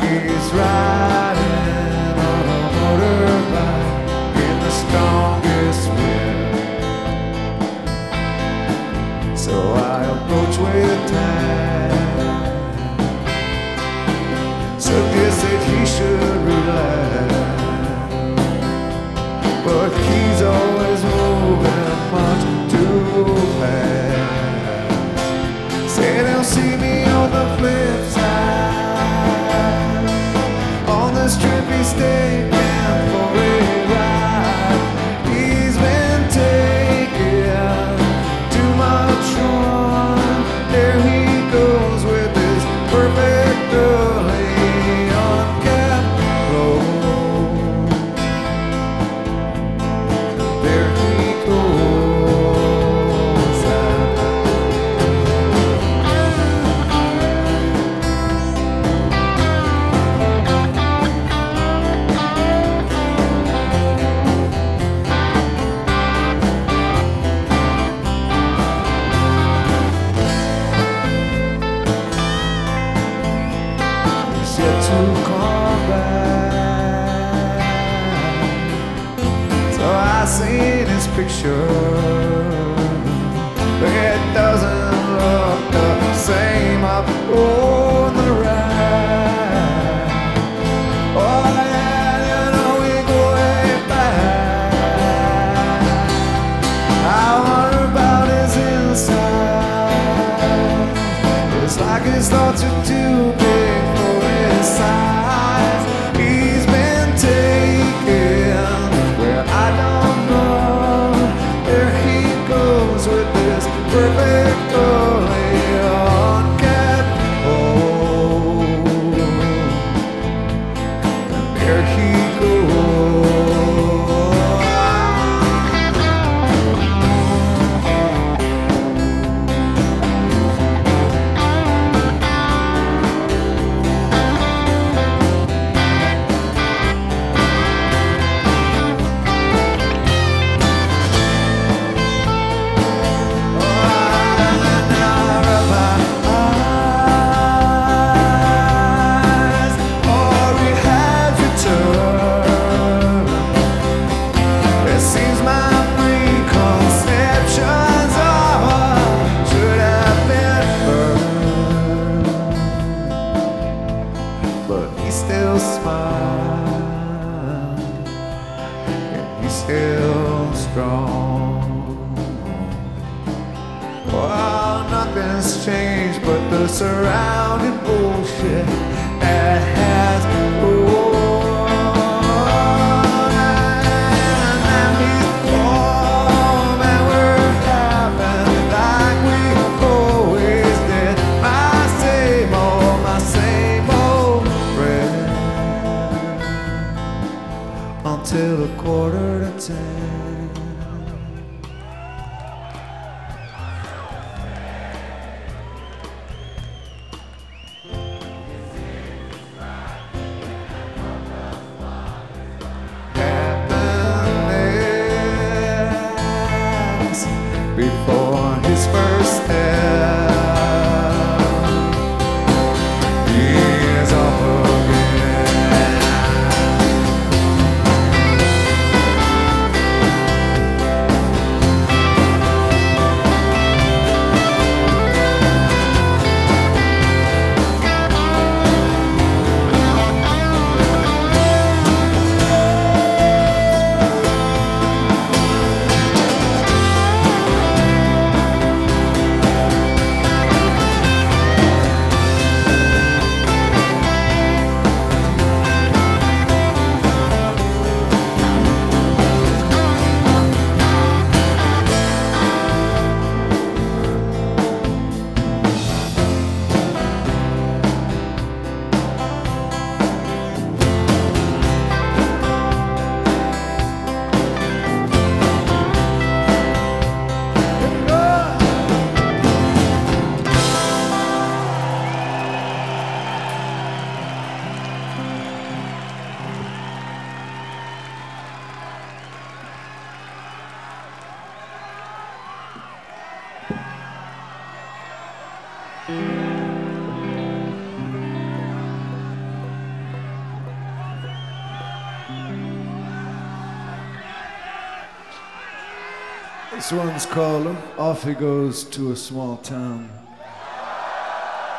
he's riding on a motorbike in the strongest wind. So I approach with time, suggested he should relax, but he's always moving much too fast. Said he'll see me on the flip side. On this trip he's taking for a ride. He's been taking too much fun. There he goes with his perfectly unkept clothes. There he goes. He's yet to come back. So I seen his picture, but it doesn't look the same up on the right. Oh yeah, you know we go way back. I wonder about his inside. It's like his thoughts are too big for his size. He's been taken where I don't know. There he goes with this perfectly unkept home. And there he goes. Still strong. Well, nothing's changed but the surrounding bullshit that has grown. And now he's home and we're having like we always did. My same old friend. Until a quarter to 10. Happiness before his first step. He is off again. This one's called Off He Goes to a Small Town.